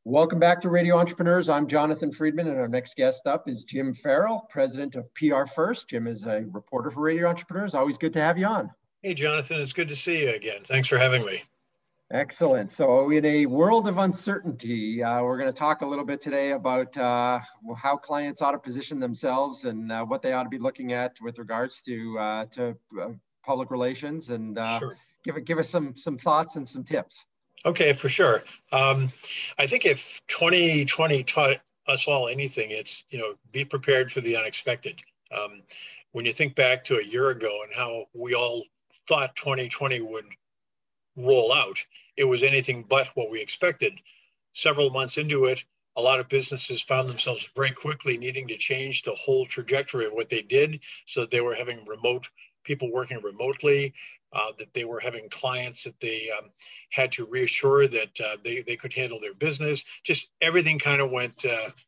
Welcome back to Radio Entrepreneurs. I'm Jonathan Friedman, and our next guest up is Jim Farrell, president of PR First. Jim is a reporter for Radio Entrepreneurs. Always good to have you on. Hey, Jonathan, it's good to see you again. Thanks for having me. Excellent. So in a world of uncertainty, we're going to talk a little bit today about how clients ought to position themselves and what they ought to be looking at with regards to public relations, and Sure. give us some thoughts and some tips. Okay, for sure. I think if 2020 taught us all anything, it's, be prepared for the unexpected. When you think back to a year ago and how we all thought 2020 would roll out, it was anything but what we expected. Several months into it, a lot of businesses found themselves very quickly needing to change the whole trajectory of what they did. So they were having people working remotely, that they were having clients that they had to reassure that they could handle their business. Just everything kind of went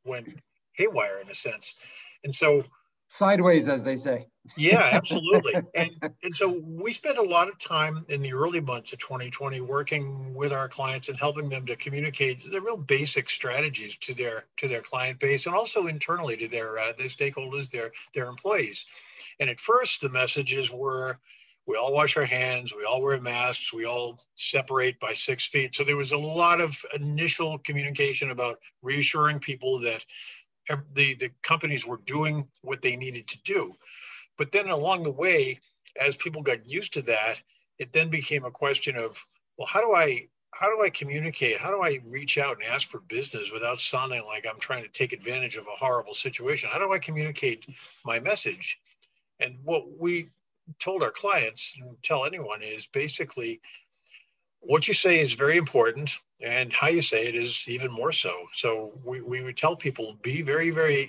haywire in a sense. And so sideways, as they say. Yeah, absolutely. And so we spent a lot of time in the early months of 2020 working with our clients and helping them to communicate the real basic strategies to their client base, and also internally to their stakeholders, their employees. And at first, the messages were, we all wash our hands, we all wear masks, we all separate by 6 feet. So there was a lot of initial communication about reassuring people that the companies were doing what they needed to do. But then along the way, as people got used to that, it then became a question of, well, how do I communicate? How do I reach out and ask for business without sounding like I'm trying to take advantage of a horrible situation? How do I communicate my message? And what we told our clients, and tell anyone, is basically what you say is very important, and how you say it is even more so. So we would tell people, be very, very,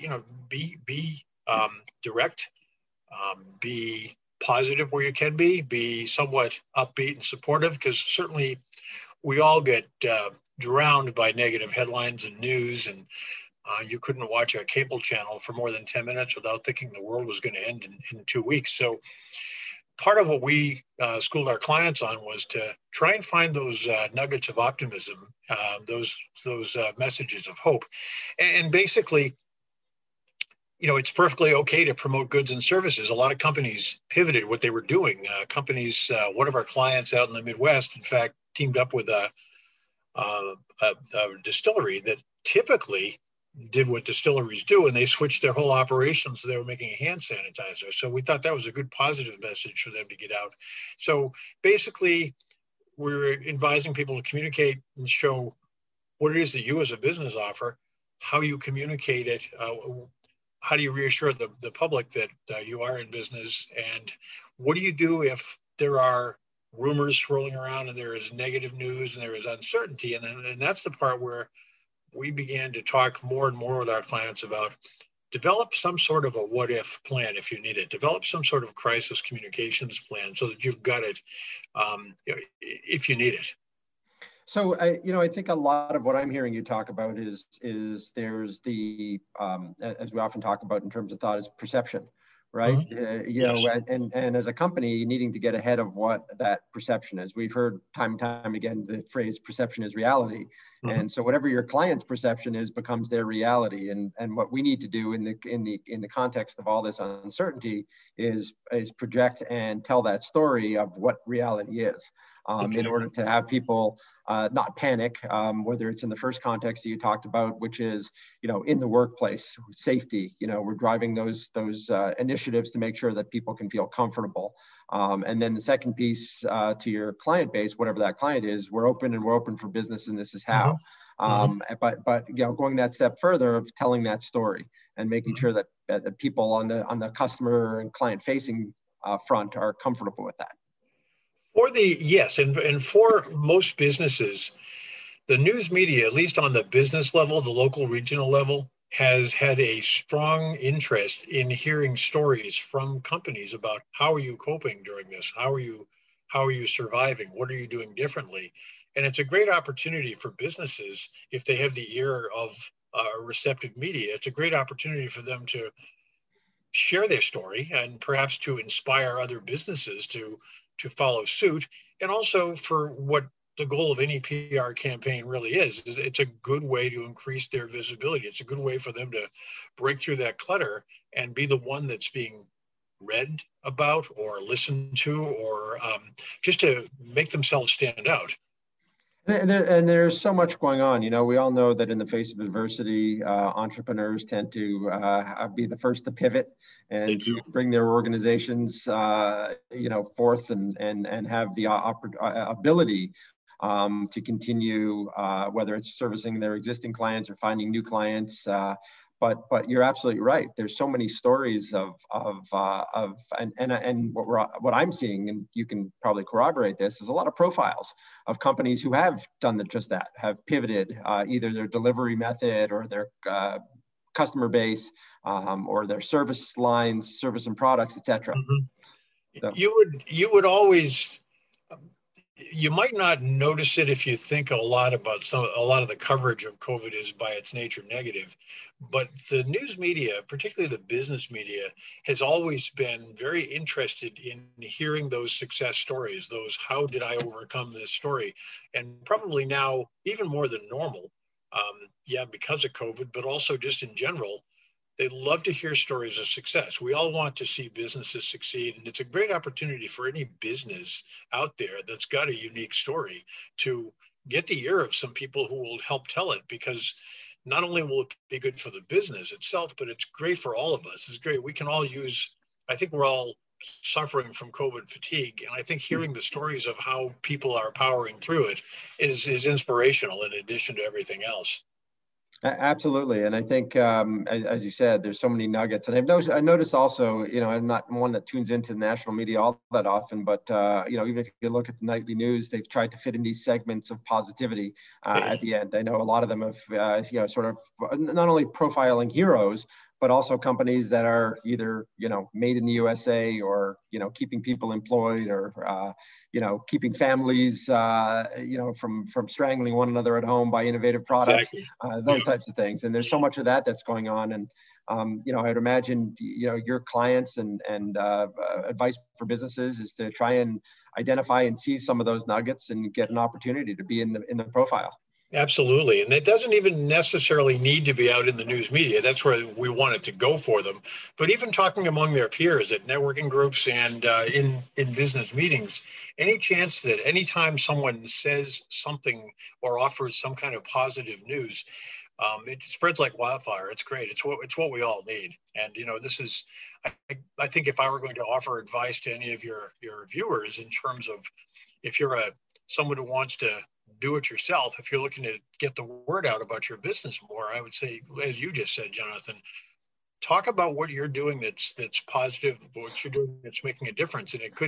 be direct, be positive where you can be somewhat upbeat and supportive, because certainly we all get drowned by negative headlines and news, and you couldn't watch a cable channel for more than 10 minutes without thinking the world was going to end in 2 weeks. So part of what we schooled our clients on was to try and find those nuggets of optimism, those messages of hope. And basically, it's perfectly okay to promote goods and services. A lot of companies pivoted what they were doing. One of our clients out in the Midwest, in fact, teamed up with a distillery that typically did what distilleries do, and they switched their whole operation, so they were making a hand sanitizer. So we thought that was a good positive message for them to get out. So basically, we're advising people to communicate and show what it is that you as a business offer, how you communicate it, how do you reassure the public that you are in business, and what do you do if there are rumors swirling around and there is negative news and there is uncertainty? And that's the part where we began to talk more and more with our clients about develop some sort of a what if plan if you need it. Develop some sort of crisis communications plan so that you've got it if you need it. So, I think a lot of what I'm hearing you talk about is there's the, as we often talk about in terms of thought, is perception, right? Mm-hmm. Yes. And as a company, needing to get ahead of what that perception is. We've heard time and time again the phrase "perception is reality," mm-hmm. And so whatever your client's perception is becomes their reality. And what we need to do in the context of all this uncertainty is project and tell that story of what reality is. In order to have people not panic, whether it's in the first context that you talked about, which is, in the workplace, safety, we're driving those initiatives to make sure that people can feel comfortable. And then the second piece to your client base, whatever that client is, we're open for business, and this is how. Mm-hmm. But going that step further of telling that story and making mm-hmm. sure that people on the customer and client facing front are comfortable with that. Yes, and for most businesses, the news media, at least on the business level, the local regional level, has had a strong interest in hearing stories from companies about how are you coping during this? How are you surviving? What are you doing differently? And it's a great opportunity for businesses, if they have the ear of receptive media, it's a great opportunity for them to share their story and perhaps to inspire other businesses to follow suit, and also for what the goal of any PR campaign really is. It's a good way to increase their visibility. It's a good way for them to break through that clutter and be the one that's being read about or listened to, or just to make themselves stand out. And there's so much going on. You know, we all know that in the face of adversity, entrepreneurs tend to be the first to pivot and to bring their organizations, you know, forth and have the ability to continue, whether it's servicing their existing clients or finding new clients. But you're absolutely right. There's so many stories and what I'm seeing, and you can probably corroborate this, is a lot of profiles of companies who have done just that, have pivoted either their delivery method or their customer base or their service lines, service and products, etc. Mm-hmm. So. You would always. You might not notice it if you think a lot of the coverage of COVID is by its nature negative, but the news media, particularly the business media, has always been very interested in hearing those success stories, those how did I overcome this story, and probably now even more than normal, because of COVID, but also just in general. They love to hear stories of success. We all want to see businesses succeed, and it's a great opportunity for any business out there that's got a unique story to get the ear of some people who will help tell it, because not only will it be good for the business itself, but it's great for all of us. It's great. We can all I think we're all suffering from COVID fatigue, and I think hearing the stories of how people are powering through it is inspirational in addition to everything else. Absolutely. And I think, as you said, there's so many nuggets. And I noticed also, you know, I'm not one that tunes into the national media all that often, but, you know, even if you look at the nightly news, they've tried to fit in these segments of positivity at the end. I know a lot of them have, you know, sort of not only profiling heroes, but also companies that are either, you know, made in the USA or, you know, keeping people employed or, you know, keeping families, you know, from strangling one another at home by innovative products, exactly. Those types of things. And there's so much of that's going on. And, you know, I'd imagine, you know, your clients and advice for businesses is to try and identify and seize some of those nuggets and get an opportunity to be in the profile. Absolutely. And it doesn't even necessarily need to be out in the news media. That's where we want it to go for them. But even talking among their peers at networking groups and in business meetings, any chance that anytime someone says something or offers some kind of positive news, it spreads like wildfire. It's great. It's what we all need. And, you know, this is, I think if I were going to offer advice to any of your viewers in terms of if you're someone who wants to do it yourself, if you're looking to get the word out about your business more, I would say, as you just said, Jonathan, talk about what you're doing that's positive, what you're doing that's making a difference. And it could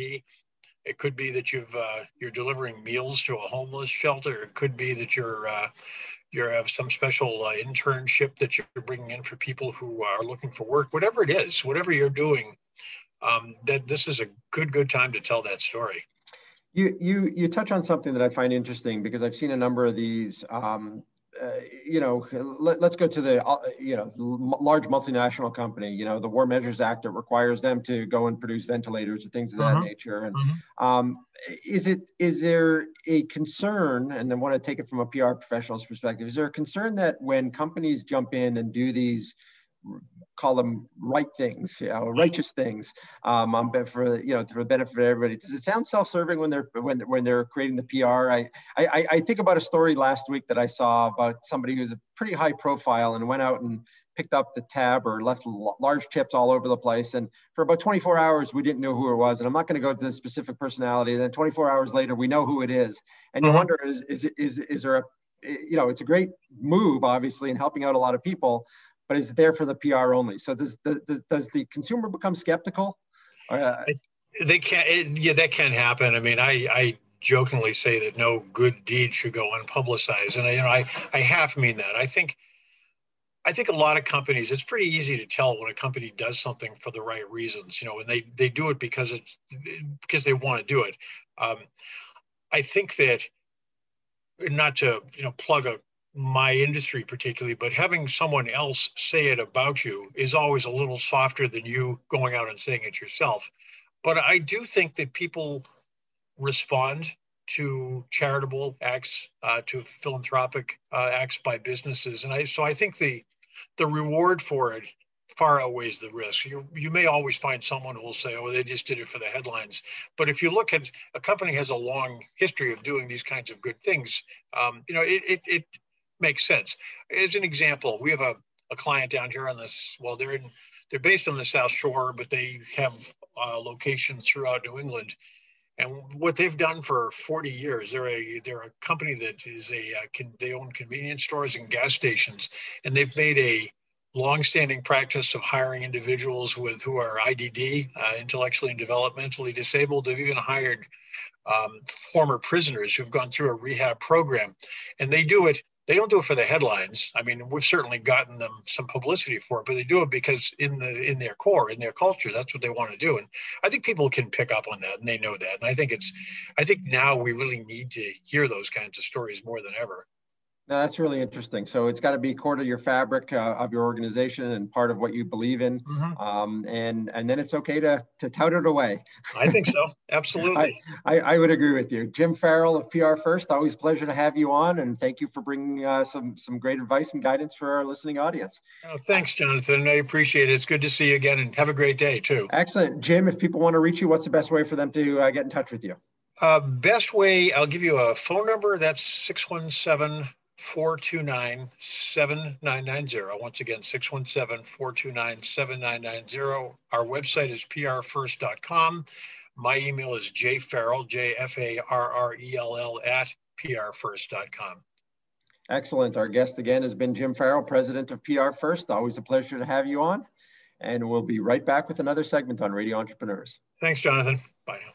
be that you're delivering meals to a homeless shelter. It could be that you have some special internship that you're bringing in for people who are looking for work. Whatever it is, whatever you're doing, that this is a good time to tell that story. You touch on something that I find interesting because I've seen a number of these. You know, let's go to the you know, large multinational company. You know, the War Measures Act that requires them to go and produce ventilators or things of that nature. And is there a concern? And I want to take it from a PR professional's perspective. Is there a concern that when companies jump in and do these, call them right things, you know, righteous things, for, you know, for the benefit of everybody, does it sound self-serving when they're creating the PR? I think about a story last week that I saw about somebody who's a pretty high profile and went out and picked up the tab or left large tips all over the place. And for about 24 hours, we didn't know who it was. And I'm not going to go to the specific personality. And then 24 hours later, we know who it is. And you wonder, is there a, you know, it's a great move, obviously, in helping out a lot of people, but is it there for the PR only? So does the consumer become skeptical? They can, that can happen. I mean, I jokingly say that no good deed should go unpublicized, and I half mean that. I think a lot of companies, it's pretty easy to tell when a company does something for the right reasons, you know, and they do it because they want to do it. I think that, not to, you know, plug my industry particularly, but having someone else say it about you is always a little softer than you going out and saying it yourself. But I do think that people respond to charitable acts, to philanthropic acts by businesses. And so I think the reward for it far outweighs the risk. You may always find someone who will say, oh, they just did it for the headlines. But if you look at a company has a long history of doing these kinds of good things, it makes sense. As an example, we have a client down here on this, well, they're based on the South Shore, but they have locations throughout New England. And what they've done for 40 years, they're a company that is they own convenience stores and gas stations, and they've made a longstanding practice of hiring individuals who are IDD, intellectually and developmentally disabled. They've even hired former prisoners who've gone through a rehab program, and they don't do it for the headlines. I mean, we've certainly gotten them some publicity for it, but they do it because in their core, in their culture, that's what they want to do. And I think people can pick up on that, and they know that. And I think now we really need to hear those kinds of stories more than ever. No, that's really interesting. So it's got to be core to your fabric of your organization and part of what you believe in. Mm-hmm. And then it's okay to tout it away. I think so. Absolutely. I would agree with you. Jim Farrell of PR First, always a pleasure to have you on. And thank you for bringing some great advice and guidance for our listening audience. Oh, thanks, Jonathan. I appreciate it. It's good to see you again, and have a great day too. Excellent. Jim, if people want to reach you, what's the best way for them to get in touch with you? Best way, I'll give you a phone number. That's 617-429-7990. Once again, 617-429-7990. Our website is prfirst.com. My email is jfarrell, JFARRELL @prfirst.com. Excellent. Our guest again has been Jim Farrell, president of PR First. Always a pleasure to have you on. And we'll be right back with another segment on Radio Entrepreneurs. Thanks, Jonathan. Bye now.